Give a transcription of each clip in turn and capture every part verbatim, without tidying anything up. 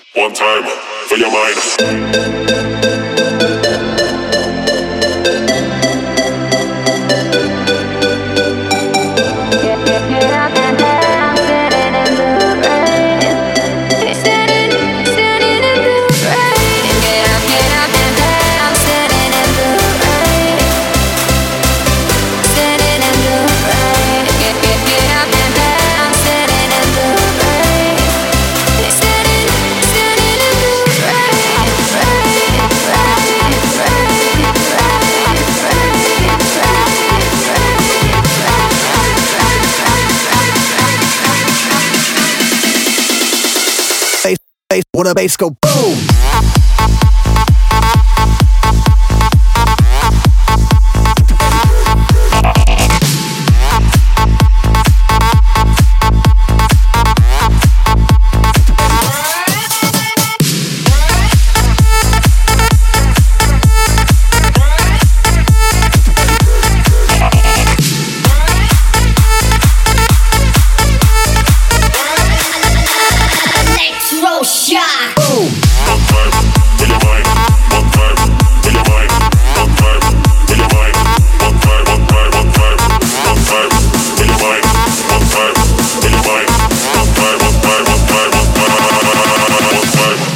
One time for your mind. Bass, when a bass go boom. Shock. Boom. One time for your mind. One time for your mind. One time for your mind. One time, one time, one time. One time for your mind. One time for your mind. One time, one time, one time, one time. One time, one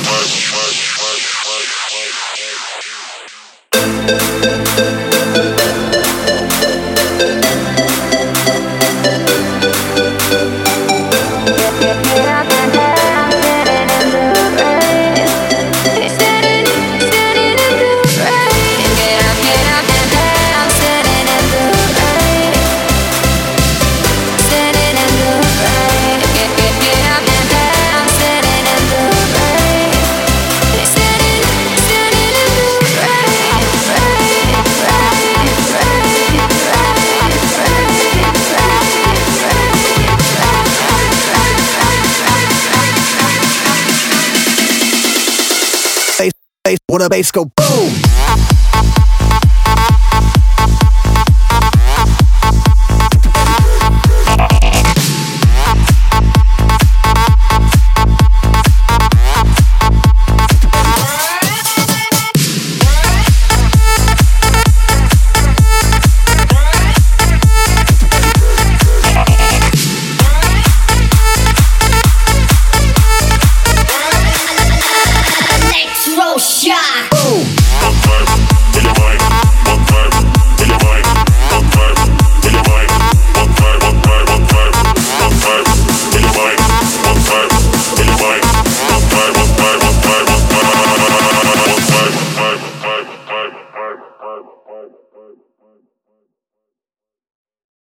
Bass, when a bass go boom.